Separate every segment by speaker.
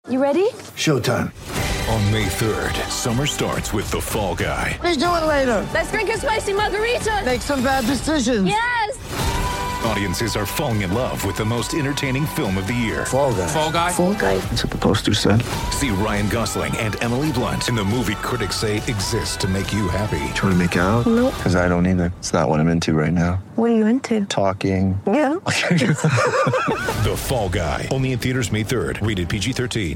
Speaker 1: You ready?
Speaker 2: Showtime.
Speaker 3: On May 3rd, summer starts with The Fall Guy.
Speaker 2: Let's do it later.
Speaker 1: Let's drink a spicy margarita.
Speaker 2: Make some bad decisions.
Speaker 1: Yes!
Speaker 3: Audiences are falling in love with the most entertaining film of the year.
Speaker 2: Fall Guy.
Speaker 3: Fall Guy?
Speaker 1: Fall guy.
Speaker 2: That's what the poster said.
Speaker 3: See Ryan Gosling and Emily Blunt in the movie critics say exists to make you happy.
Speaker 2: Trying to make it out?
Speaker 1: Nope.
Speaker 2: Because I don't either. It's not what I'm into right now.
Speaker 1: What are you into?
Speaker 2: Talking.
Speaker 1: Yeah.
Speaker 3: The Fall Guy. Only in theaters May 3rd. Rated PG-13.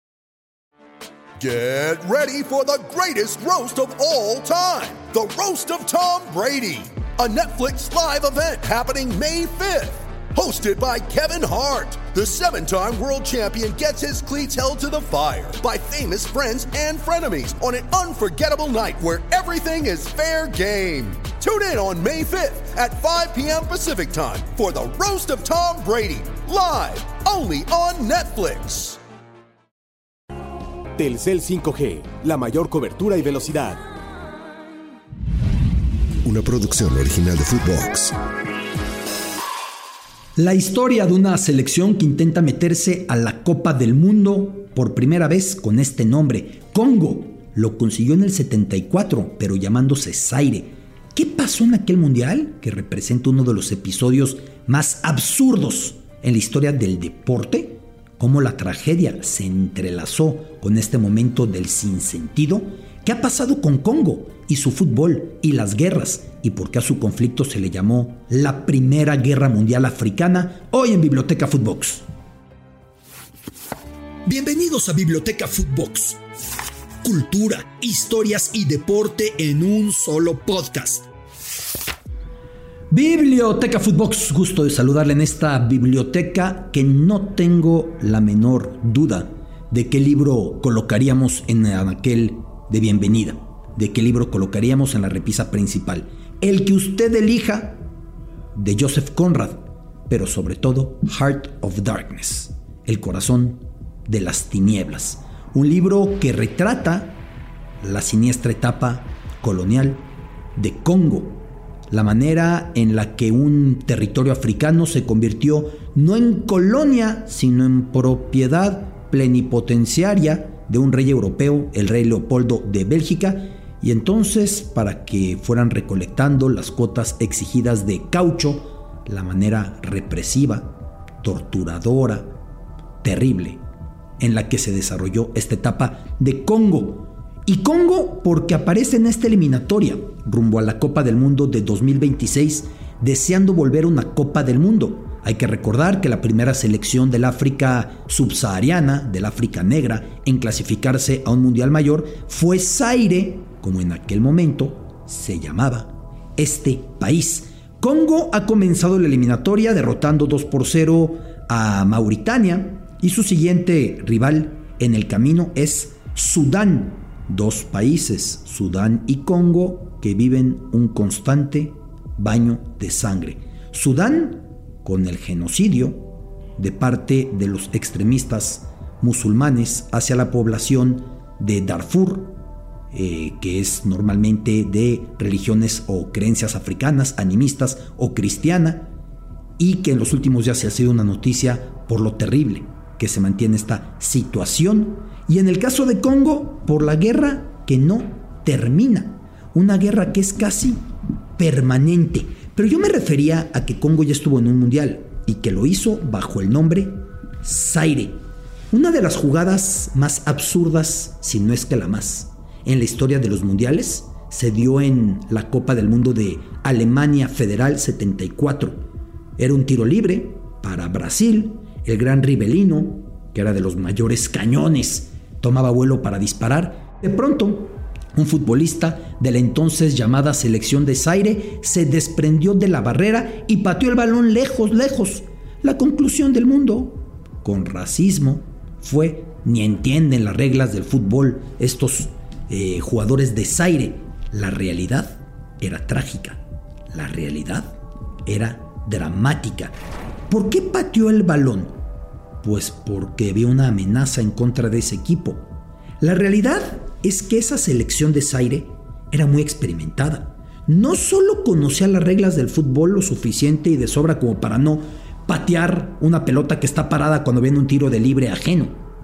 Speaker 4: Get ready for the greatest roast of all time. The Roast of Tom Brady. A Netflix live event happening May 5th. Hosted by Kevin Hart. The 7-time world champion gets his cleats held to the fire by famous friends and frenemies on an unforgettable night where everything is fair game. Tune in on May 5th at 5 p.m. Pacific time for the Roast of Tom Brady. Live only on Netflix.
Speaker 5: Telcel 5G, la mayor cobertura y velocidad.
Speaker 6: Una producción original de Footbox.
Speaker 7: La historia de una selección que intenta meterse a la Copa del Mundo por primera vez con este nombre, Congo. Lo consiguió en el 74, pero llamándose Zaire. ¿Qué pasó en aquel mundial? Que representa uno de los episodios más absurdos en la historia del deporte. Cómo la tragedia se entrelazó con este momento del sinsentido. ¿Qué ha pasado con Congo y su fútbol y las guerras? ¿Y por qué a su conflicto se le llamó la Primera Guerra Mundial Africana? Hoy en Biblioteca Footbox. Bienvenidos a Biblioteca Footbox. Cultura, historias y deporte en un solo podcast. Biblioteca Footbox, gusto de saludarle en esta biblioteca que no tengo la menor duda de qué libro colocaríamos en aquel de bienvenida, de qué libro colocaríamos en la repisa principal. El que usted elija, de Joseph Conrad, pero sobre todo Heart of Darkness, el corazón de las tinieblas. Un libro que retrata la siniestra etapa colonial de Congo, la manera en la que un territorio africano se convirtió no en colonia, sino en propiedad plenipotenciaria de un rey europeo, el rey Leopoldo de Bélgica, y entonces para que fueran recolectando las cuotas exigidas de caucho, la manera represiva, torturadora, terrible, en la que se desarrolló esta etapa de Congo. Y Congo porque aparece en esta eliminatoria rumbo a la Copa del Mundo de 2026, deseando volver a una Copa del Mundo. Hay que recordar que la primera selección del África subsahariana, del África negra, en clasificarse a un mundial mayor fue Zaire, como en aquel momento se llamaba este país. Congo ha comenzado la eliminatoria derrotando 2-0 a Mauritania y su siguiente rival en el camino es Sudán. Dos países, Sudán y Congo, que viven un constante baño de sangre. Sudán con el genocidio de parte de los extremistas musulmanes hacia la población de Darfur, que es normalmente de religiones o creencias africanas, animistas o cristiana, y que en los últimos días se ha sido una noticia por lo terrible que se mantiene esta situación. Y en el caso de Congo, por la guerra que no termina, una guerra que es casi permanente. Pero yo me refería a que Congo ya estuvo en un mundial y que lo hizo bajo el nombre Zaire. Una de las jugadas más absurdas, si no es que la más, en la historia de los mundiales se dio en la Copa del Mundo de Alemania Federal 74. Era un tiro libre para Brasil. El gran Rivelino, que era de los mayores cañones, tomaba vuelo para disparar. De pronto, un futbolista de la entonces llamada selección de Zaire se desprendió de la barrera y pateó el balón lejos, lejos. La conclusión del mundo, con racismo, fue: ni entienden las reglas del fútbol estos jugadores de Zaire. La realidad era trágica, la realidad era dramática. ¿Por qué pateó el balón? Pues porque había una amenaza en contra de ese equipo. La realidad es que esa selección de Zaire era muy experimentada. No solo conocía las reglas del fútbol lo suficiente y de sobra como para no patear una pelota que está parada cuando viene un tiro de libre ajeno,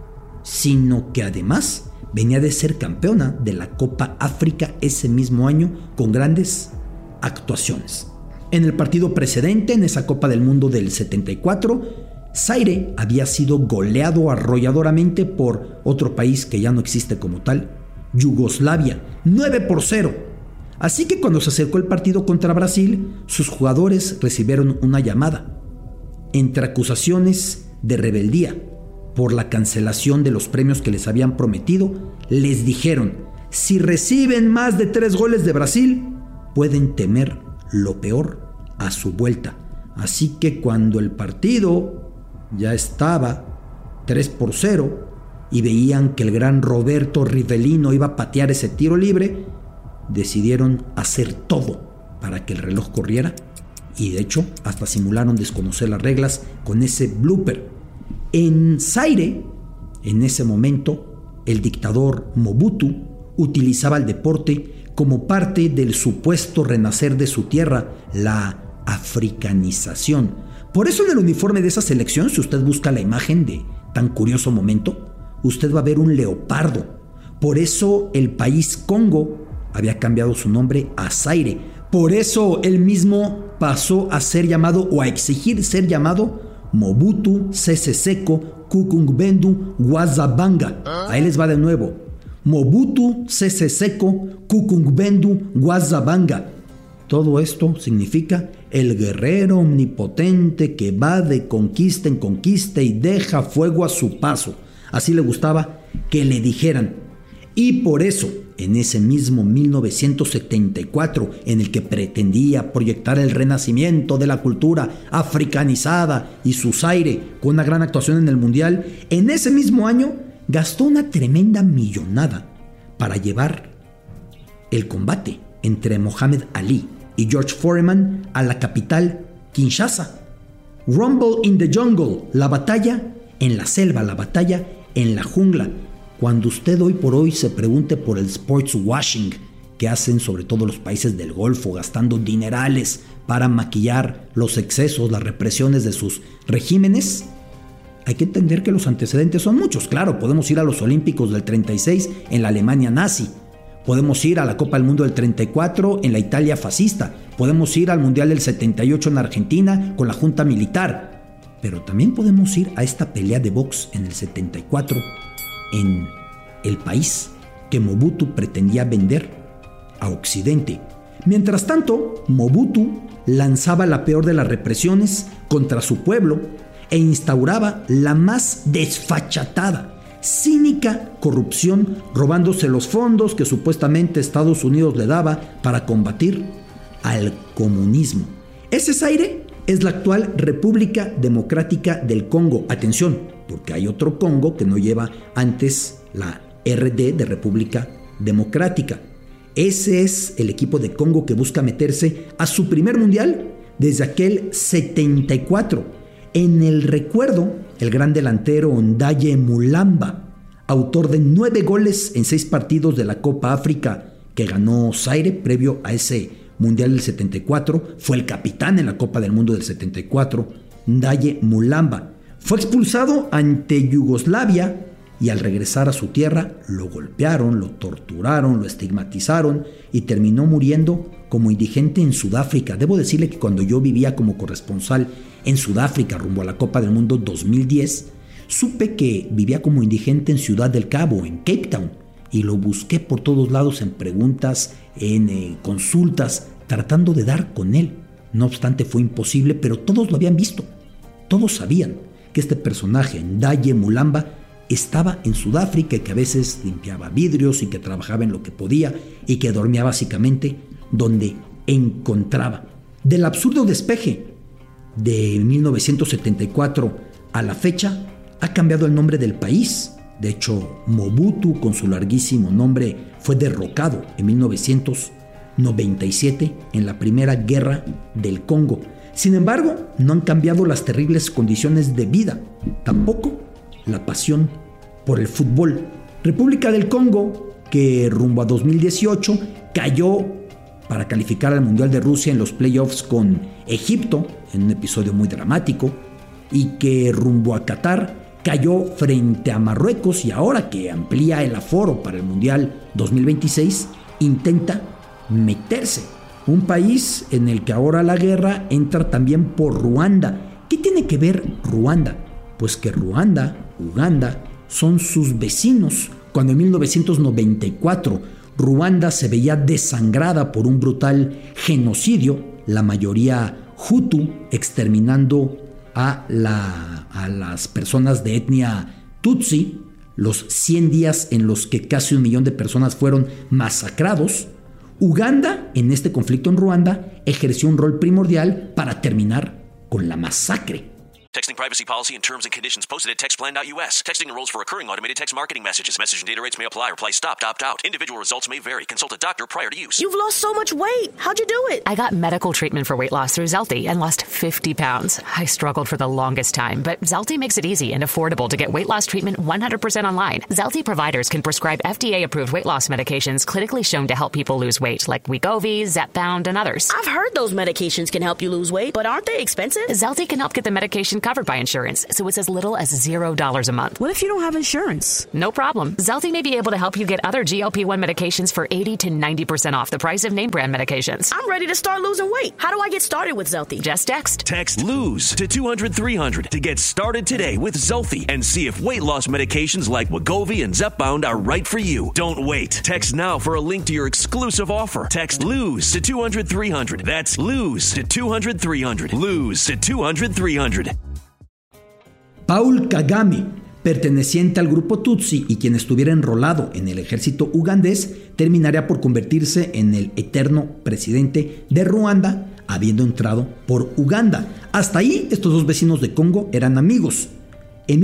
Speaker 7: sino que además venía de ser campeona de la Copa África ese mismo año con grandes actuaciones. En el partido precedente, en esa Copa del Mundo del 74, Zaire había sido goleado arrolladoramente por otro país que ya no existe como tal, Yugoslavia, 9-0. Así que cuando se acercó el partido contra Brasil, sus jugadores recibieron una llamada. Entre acusaciones de rebeldía por la cancelación de los premios que les habían prometido, les dijeron: si reciben más de 3 goles de Brasil, pueden temer lo peor a su vuelta. Así que cuando el partido ya estaba 3-0 y veían que el gran Roberto Rivellino iba a patear ese tiro libre, decidieron hacer todo para que el reloj corriera, y de hecho hasta simularon desconocer las reglas con ese blooper. En Zaire, en ese momento, el dictador Mobutu utilizaba el deporte como parte del supuesto renacer de su tierra, la africanización. Por eso en el uniforme de esa selección, si usted busca la imagen de tan curioso momento, usted va a ver un leopardo. Por eso el país Congo había cambiado su nombre a Zaire. Por eso él mismo pasó a ser llamado, o a exigir ser llamado, Mobutu Sese Seko Kukungbendu Wazabanga. Ahí les va de nuevo: Mobutu Sese Seko Kukungbendu Wazabanga. Todo esto significa el guerrero omnipotente que va de conquista en conquista y deja fuego a su paso. Así le gustaba que le dijeran. Y por eso, en ese mismo 1974, en el que pretendía proyectar el renacimiento de la cultura africanizada y su Zaire con una gran actuación en el Mundial, en ese mismo año gastó una tremenda millonada para llevar el combate entre Mohamed Ali y George Foreman a la capital, Kinshasa. Rumble in the Jungle, la batalla en la selva, la batalla en la jungla. Cuando usted hoy por hoy se pregunte por el sports washing que hacen sobre todo los países del Golfo, gastando dinerales para maquillar los excesos, las represiones de sus regímenes, hay que entender que los antecedentes son muchos. Claro, podemos ir a los Olímpicos del 36 en la Alemania nazi, podemos ir a la Copa del Mundo del 34 en la Italia fascista, podemos ir al Mundial del 78 en Argentina con la junta militar, pero también podemos ir a esta pelea de box en el 74 en el país que Mobutu pretendía vender a Occidente. Mientras tanto, Mobutu lanzaba la peor de las represiones contra su pueblo e instauraba la más desfachatada, cínica corrupción, robándose los fondos que supuestamente Estados Unidos le daba para combatir al comunismo. Ese Zaire es la actual República Democrática del Congo. Atención, porque hay otro Congo que no lleva antes la RD de República Democrática. Ese es el equipo de Congo que busca meterse a su primer mundial desde aquel 74. En el recuerdo, el gran delantero Ndaye Mulamba, autor de 9 goles en 6 partidos de la Copa África que ganó Zaire previo a ese Mundial del 74, fue el capitán en la Copa del Mundo del 74, Ndaye Mulamba. Fue expulsado ante Yugoslavia y al regresar a su tierra lo golpearon, lo torturaron, lo estigmatizaron y terminó muriendo como indigente en Sudáfrica. Debo decirle que cuando yo vivía como corresponsal en Sudáfrica rumbo a la Copa del Mundo 2010, supe que vivía como indigente en Ciudad del Cabo, en Cape Town, y lo busqué por todos lados en preguntas, en consultas, tratando de dar con él. No obstante, fue imposible, pero todos lo habían visto. Todos sabían que este personaje, Ndaye Mulamba, estaba en Sudáfrica y que a veces limpiaba vidrios y que trabajaba en lo que podía y que dormía básicamente donde encontraba. Del absurdo despeje de 1974 a la fecha, ha cambiado el nombre del país. De hecho, Mobutu, con su larguísimo nombre, fue derrocado en 1997 en la Primera Guerra del Congo. Sin embargo, no han cambiado las terribles condiciones de vida, tampoco la pasión por el fútbol. República del Congo, que rumbo a 2018 cayó para calificar al Mundial de Rusia en los playoffs con Egipto, en un episodio muy dramático, y que rumbo a Qatar cayó frente a Marruecos y ahora que amplía el aforo para el Mundial 2026, intenta meterse. Un país en el que ahora la guerra entra también por Ruanda. ¿Qué tiene que ver Ruanda? Pues que Ruanda, Uganda, son sus vecinos. Cuando en 1994 Ruanda se veía desangrada por un brutal genocidio, la mayoría Hutu, exterminando a las personas de etnia Tutsi, los 100 días en los que casi 1 millón de personas fueron masacrados, Uganda, en este conflicto en Ruanda, ejerció un rol primordial para terminar con la masacre.
Speaker 8: Texting privacy policy and terms and conditions posted at textplan.us. Texting enrolls for recurring automated text marketing messages. Message and data rates may apply. Reply stop, opt out. Individual results may vary. Consult a doctor prior to use.
Speaker 1: You've lost so much weight. How'd you do it?
Speaker 9: I got medical treatment for weight loss through Zelty and lost 50 pounds. I struggled for the longest time, but Zelty makes it easy and affordable to get weight loss treatment 100% online. Zelty providers can prescribe FDA-approved weight loss medications clinically shown to help people lose weight, like Wegovy, Zepbound, and others.
Speaker 1: I've heard those medications can help you lose weight, but aren't they expensive?
Speaker 9: Zelty can help get the medication covered by insurance, so it's as little as $0 a month.
Speaker 1: What if you don't have insurance?
Speaker 9: No problem. Zelty may be able to help you get other GLP-1 medications for 80 to 90% off the price of name brand medications.
Speaker 1: I'm ready to start losing weight. How do I get started with Zelty?
Speaker 9: Just text.
Speaker 8: Text LOSE to 200-300 to get started today with Zelty and see if weight loss medications like Wegovy and Zepbound are right for you. Don't wait. Text now for a link to your exclusive offer. Text LOSE to 200-300. That's LOSE to 200-300. LOSE to 200-300.
Speaker 7: Paul Kagame, perteneciente al grupo Tutsi y quien estuviera enrolado en el ejército ugandés, terminaría por convertirse en el eterno presidente de Ruanda, habiendo entrado por Uganda. Hasta ahí, estos dos vecinos de Congo eran amigos. En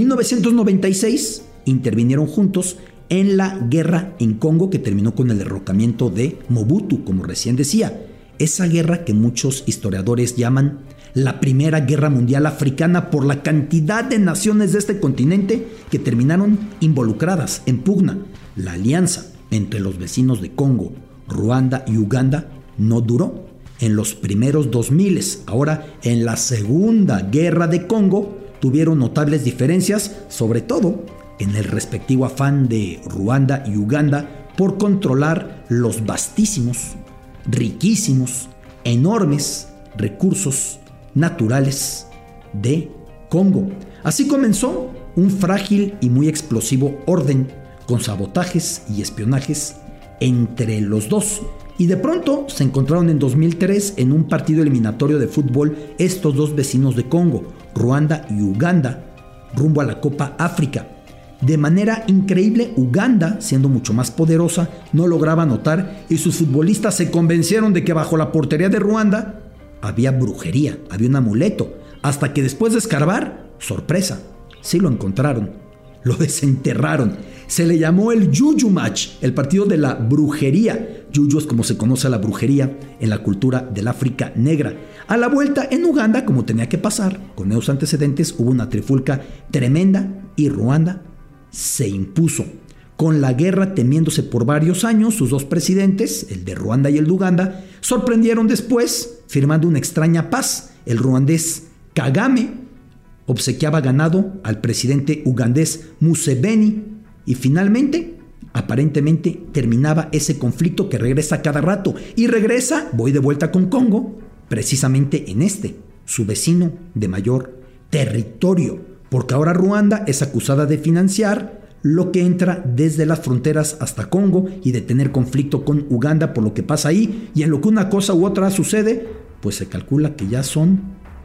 Speaker 7: 1996 intervinieron juntos en la guerra en Congo que terminó con el derrocamiento de Mobutu, como recién decía. Esa guerra que muchos historiadores llaman la Primera Guerra Mundial Africana por la cantidad de naciones de este continente que terminaron involucradas en pugna. La alianza entre los vecinos de Congo, Ruanda y Uganda no duró. En los primeros 2000, ahora en la Segunda Guerra de Congo, tuvieron notables diferencias, sobre todo en el respectivo afán de Ruanda y Uganda por controlar los vastísimos, riquísimos, enormes recursos naturales de Congo. Así comenzó un frágil y muy explosivo orden con sabotajes y espionajes entre los dos. Y de pronto se encontraron en 2003 en un partido eliminatorio de fútbol estos dos vecinos de Congo, Ruanda y Uganda, rumbo a la Copa África. De manera increíble, Uganda, siendo mucho más poderosa, no lograba anotar y sus futbolistas se convencieron de que bajo la portería de Ruanda había brujería, había un amuleto, hasta que después de escarbar, sorpresa, sí lo encontraron, lo desenterraron. Se le llamó el Juju Match, el partido de la brujería. Juju es como se conoce a la brujería en la cultura del África negra. A la vuelta en Uganda, como tenía que pasar, con esos antecedentes, hubo una trifulca tremenda y Ruanda se impuso. Con la guerra temiéndose por varios años, sus dos presidentes, el de Ruanda y el de Uganda, sorprendieron después firmando una extraña paz. El ruandés Kagame obsequiaba ganado al presidente ugandés Museveni y finalmente, aparentemente, terminaba ese conflicto que regresa cada rato. Y regresa, voy de vuelta con Congo, precisamente en su vecino de mayor territorio, porque ahora Ruanda es acusada de financiar lo que entra desde las fronteras hasta Congo y de tener conflicto con Uganda por lo que pasa ahí, y en lo que una cosa u otra sucede, pues se calcula que ya son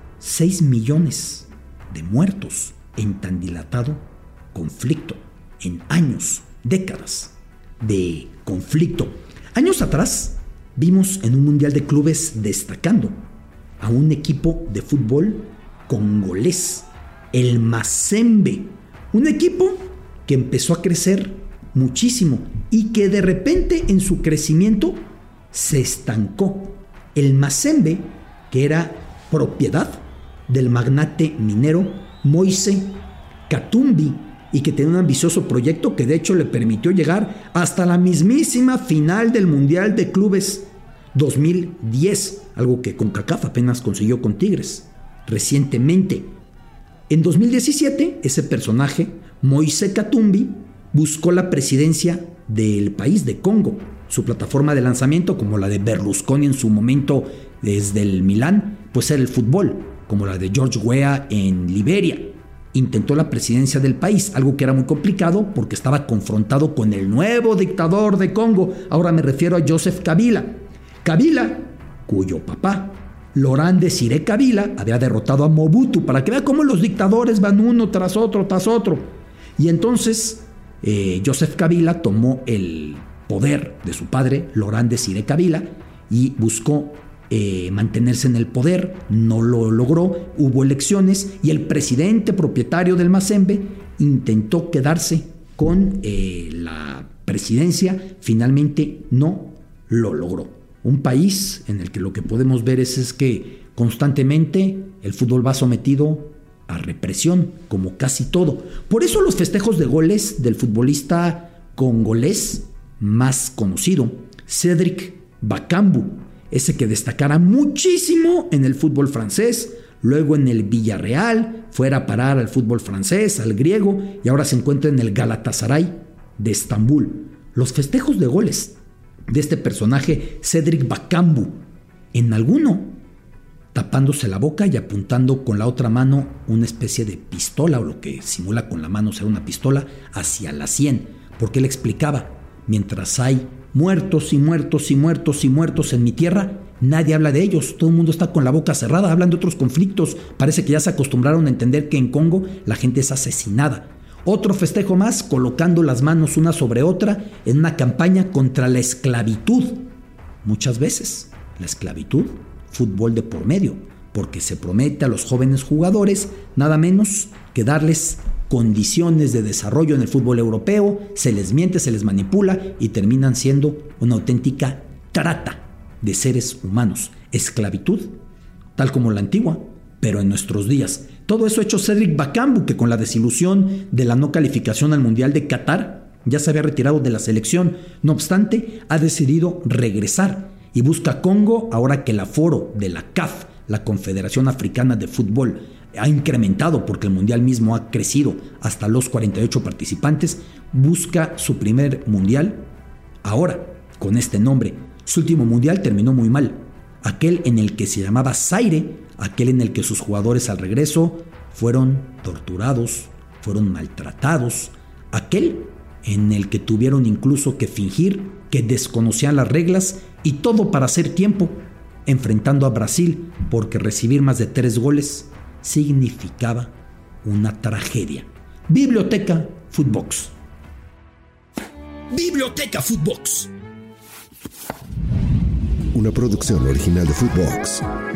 Speaker 7: 6 millones de muertos en tan dilatado conflicto, en años, décadas de conflicto. Años atrás vimos en un mundial de clubes destacando a un equipo de fútbol congolés, el Mazembe, un equipo que empezó a crecer muchísimo y que de repente en su crecimiento se estancó. El Mazembe, que era propiedad del magnate minero Moise Katumbi y que tenía un ambicioso proyecto que de hecho le permitió llegar hasta la mismísima final del Mundial de Clubes 2010, algo que CONCACAF apenas consiguió con Tigres recientemente. En 2017, ese personaje, Moise Katumbi, buscó la presidencia del país de Congo. Su plataforma de lanzamiento, como la de Berlusconi en su momento desde el Milán, pues era el fútbol, como la de George Weah en Liberia. Intentó la presidencia del país, algo que era muy complicado porque estaba confrontado con el nuevo dictador de Congo. Ahora me refiero a Joseph Kabila. Kabila, cuyo papá, Laurent Désiré Kabila, había derrotado a Mobutu, para que vea cómo los dictadores van uno tras otro. Y entonces Joseph Kabila tomó el poder de su padre, Laurent Désiré Kabila, y buscó mantenerse en el poder. No lo logró, hubo elecciones y el presidente propietario del Mazembe intentó quedarse con la presidencia. Finalmente no lo logró. Un país en el que lo que podemos ver es que constantemente el fútbol va sometido a represión, como casi todo. Por eso los festejos de goles del futbolista congolés más conocido, Cédric Bakambu, ese que destacara muchísimo en el fútbol francés, luego en el Villarreal, fuera a parar al fútbol francés, al griego, y ahora se encuentra en el Galatasaray de Estambul. Los festejos de goles de este personaje, Cédric Bakambu, en alguno tapándose la boca y apuntando con la otra mano una especie de pistola, o lo que simula con la mano ser una pistola, hacia la sien, porque él explicaba: mientras hay muertos y muertos y muertos y muertos en mi tierra, nadie habla de ellos, todo el mundo está con la boca cerrada, hablan de otros conflictos, parece que ya se acostumbraron a entender que en Congo la gente es asesinada. Otro festejo más, colocando las manos una sobre otra en una campaña contra la esclavitud. Muchas veces la esclavitud, fútbol de por medio, porque se promete a los jóvenes jugadores nada menos que darles condiciones de desarrollo en el fútbol europeo, se les miente, se les manipula y terminan siendo una auténtica trata de seres humanos. Esclavitud, tal como la antigua, pero en nuestros días. Todo eso ha hecho Cédric Bakambu, que con la desilusión de la no calificación al Mundial de Qatar ya se había retirado de la selección. No obstante, ha decidido regresar y busca Congo ahora que el aforo de la CAF, la Confederación Africana de Fútbol, ha incrementado porque el Mundial mismo ha crecido hasta los 48 participantes. Busca su primer Mundial ahora con este nombre. Su último Mundial terminó muy mal, aquel en el que se llamaba Zaire, aquel en el que sus jugadores al regreso fueron torturados, fueron maltratados, aquel en el que tuvieron incluso que fingir que desconocían las reglas, y todo para hacer tiempo, enfrentando a Brasil, porque recibir más de 3 goles significaba una tragedia. Biblioteca Footbox.
Speaker 5: Biblioteca Footbox.
Speaker 6: Una producción original de Footbox.